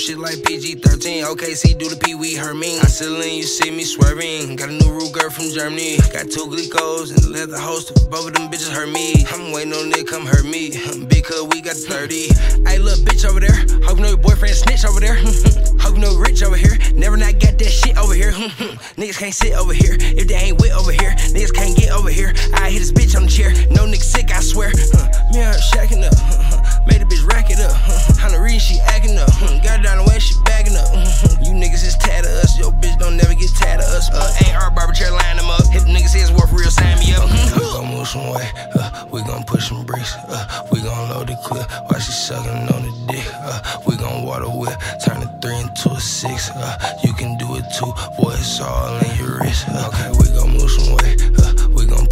shit like PG-13. OKC do the Pee-wee Hermine. I still in, you see me swerving. Got a new root girl from Germany. Got 2 Glicos and the leather host. Both of them bitches hurt me. I'm waiting on Nick come hurt me. Because we got 30. Hey, little bitch over there. Hope you know your boyfriend snitch over there. Hope you know rich over here. Never not got that shit over here. Niggas can't sit over here. If they ain't wet over here, niggas can't get over here. I hit this bitch on the chair. No nigga sick, I swear. Me and her shacking up. Made the bitch rack it up. On the reason she acting up. Got it down the way, she bagging up. You niggas is tired of us. Your bitch don't never get tired of us. Ain't our barber chair, line them up. If niggas is worth real, sign me up. We gon' move some way. We gon' push some bricks. We gon' load the clip while she sucking on the dick. We gon' water whip. Turn a 3 into a 6. You can do it too. Boy, it's all in your wrist. Okay, we gon' move some way. We gon'